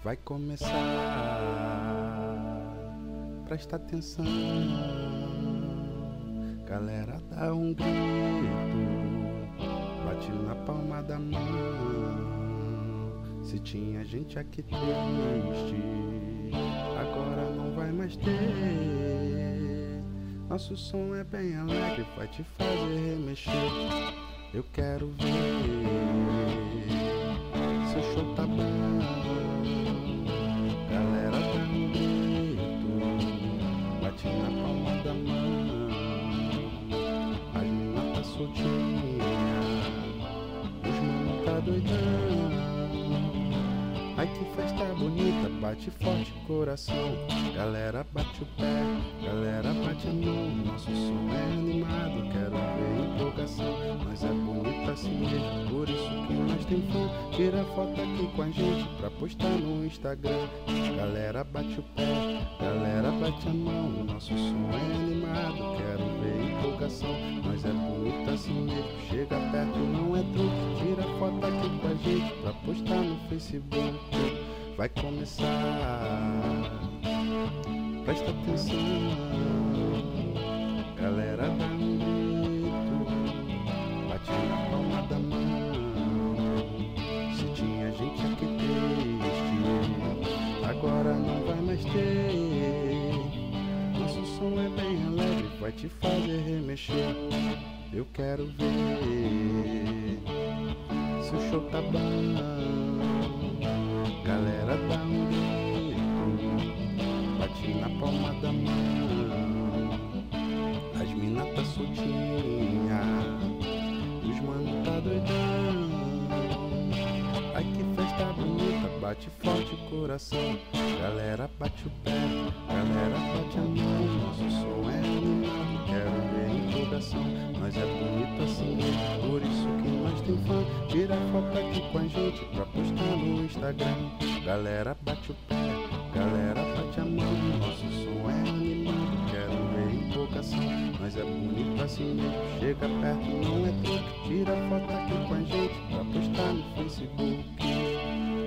Vai começar, presta atenção. Galera, dá um grito, bate na palma da mão. Se tinha gente aqui triste, agora não vai mais ter. Nosso som é bem alegre, vai te fazer remexer. Eu quero ver seu show tá bom. Galera, dá um grito, bate na palma da mão. As meninas tá soltinha, os manos tá doidão. Ai que festa bonita, bate forte coração. Galera bate o pé, galera bate a mão. Nosso som é animado, quero ver empolgação. Nós é bonito assim mesmo, por isso que nós tem fã. Tira foto aqui com a gente pra postar no Instagram. Galera bate o pé, galera bate a mão. Nosso som é animado, quero ver empolgação. Nós é bonito assim mesmo, chega perto, não é truque. Tira foto aqui com a gente pra postar no Facebook. Vai começar, presta atenção. Galera, dá um grito, bate na palma da mão. Se tinha gente aqui triste, agora não vai mais ter. Nosso som é bem alegre, vai te fazer remexer. Eu quero ver se o show tá bom. Galera, dá um grito, bate na palma da mão. As mina tá soltinha, os mano tá doidão. Ai que festa bonita, bate forte o coração. Galera bate o pé, galera bate a mão. Nosso som é animado, quero ver empolgação. Nós é bonito assim mesmo, por isso que nós tem fã. Tira foto aqui com a gente pra postar no Instagram. Galera bate o pé, galera bate a mão. Nosso som é animado, quero ver empolgação. Nós é bonito assim mesmo, chega perto, não é truque. Tira foto aqui com a gente pra postar no Facebook.